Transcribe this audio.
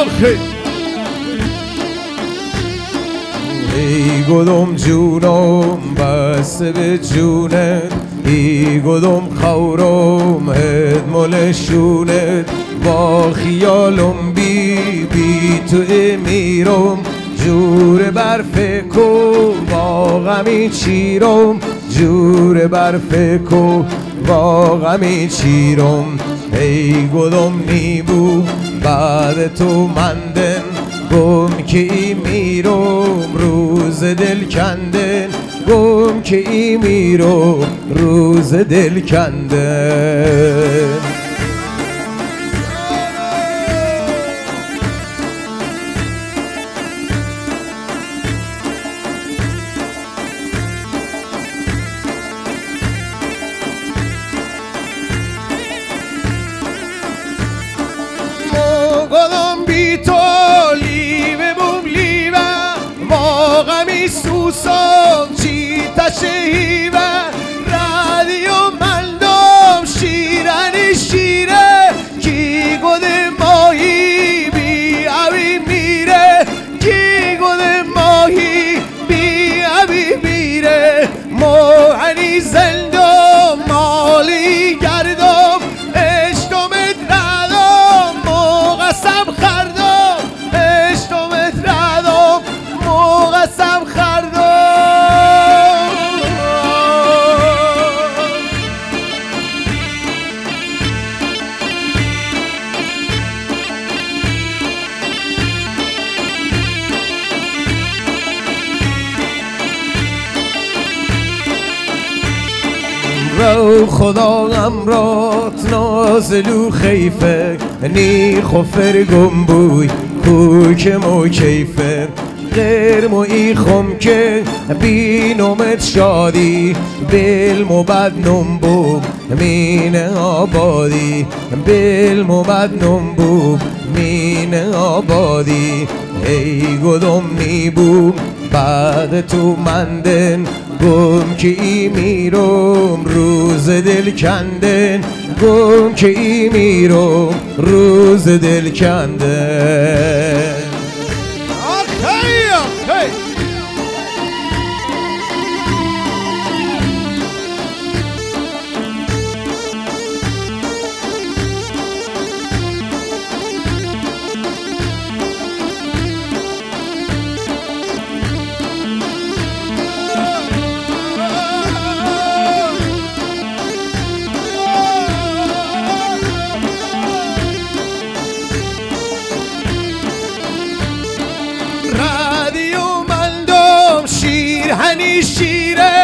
آخه ای گلم جونم بسته به جونت، ای گلم خورم ادمال شونت، با خیالم بی تو میرم، جور بر فکر با غمی چیرم، جور بر فکر با غمی چیرم. ای گلم نیبو بعد تو مندن، گم که ای میرم روز دل کندن، گم که ای میرم روز دل کندن. گلم بی تو لیوه بوم لیوه، واقعی سوسم چی تشهیوه، رادیو مندم شیرنی شیره، کی گل ماهی بی عبی میره، کی گل ماهی بی عبی میره، موعنی زندم مالی گردم، رو خدا امرات نازلو خیفه، نی خفر گمبوی کوک مو کیفه، غیر مو ای خم که بینومت شادی، بل مو بدنم بوب مین آبادی، بل مو بدنم بوب مین آبادی. ای گلم نیبوم بعد تو مندن، گم که ای میرم روز دل کندن، گم که ای میرم روز دل کندن. هنی شیره